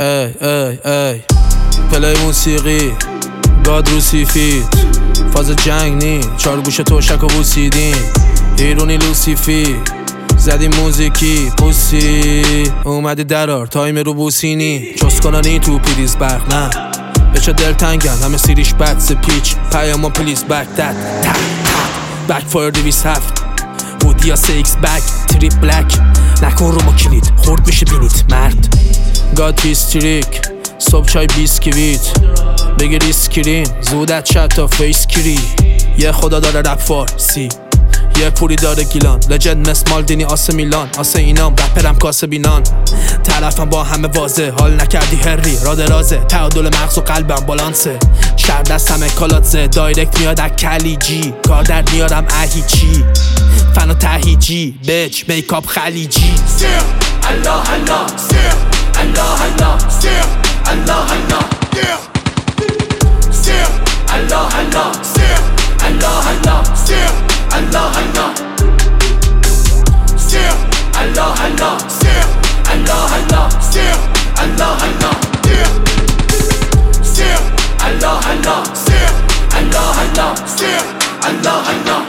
ای پلی موسیقی گاد رو سیفید فاز جنگ نی 4 گوشه توشک و بوسیدین ایرونی لوسیفی زدی موزیکی پوسی اومدی درار تایم رو بوسینی چوس کنانی تو پلیز برق نه بچه دل تنگن همه سیریش بد سپیچ پیاما پلیز بک داد بک فایر 207 بودیا 6 بک تریپ بلک نکن رو ما کلید خورد میشه بینید مرد گاد هیستریک صبح چای بیسکویت بگیر اسکرین زودت شد تا فیس کری یه خدا داره رپ فارسی یه پولی داره گیلان لجند مثل مالدینی آسه میلان آسه اینام رپرم کاسه بینان طرفم با همه واضح حال نکردی هری را درازه تعادل مغز و قلبم بالانسه شهر دستم کالاتزه دایرکت میاد اکلی جی کار در میارم اهیچی فنا تهیجی بیچ میکاپ خلیجی سیر الله الله سیر الله الله سیر الله الله سیر الله الله سیر الله الله سیر الله الله سیر الله الله سیر الله الله سیر الله الله سیر الله الله سیر الله الله سیر الله الله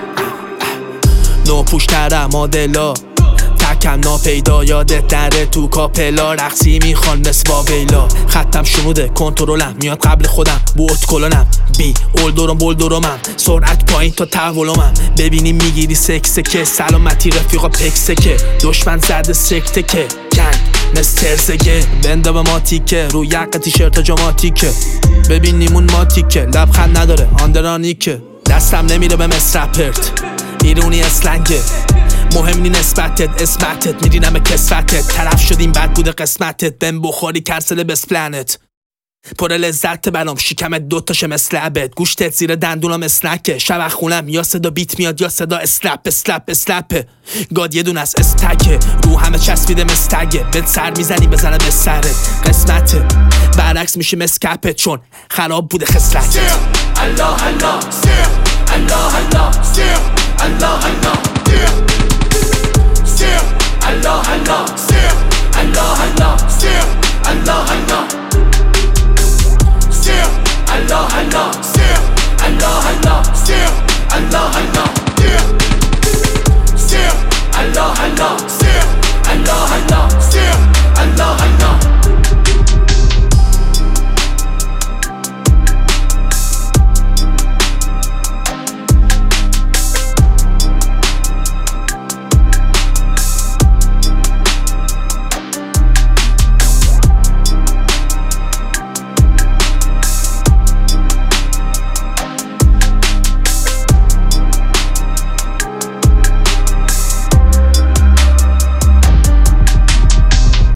نو پوشترم مادلا تکم ناپیدا یادت نره تو کاپلا رقصی میخوان مثل واویلا خطم شنوده کنترلم میاد قبل خودم بوت کلونم بی اولدورم بولدورمم سرعت پایین تا تحولمم ببینی میگیری سکسکه سلامتی رفیقا پکسکه دشمن زده سکته که جنگ مثل ترزگه بنده به ما تیکه رو یقه تیشرت جاماتیکه ببین نیمون ماتیکه لبخند نداره آندرانیکه دستم نمیره به مصر رپرت ایرونی اسلنگه مهم نی نسبتت اسمتت میرینم به کسفتت طرف شدیم بد بوده قسمتت بهم بخوری کرسل بس پلنت پر لذت برام شکمت دوتاشه مثل عبد گوشتت زیر دندونم اسنکه شب خونم یا صدا بیت میاد یا صدا اسلپ گاد یه دون از استکه رو همه چسبیده مستگه بهت سر میزنی بزنه به سرت قسمته برعکس میشه مسکپت چون خراب بوده خسلتت سیر الله الله سیر الله الله سیر الله الله سیر الله الله سیر الله الله سیر الله الله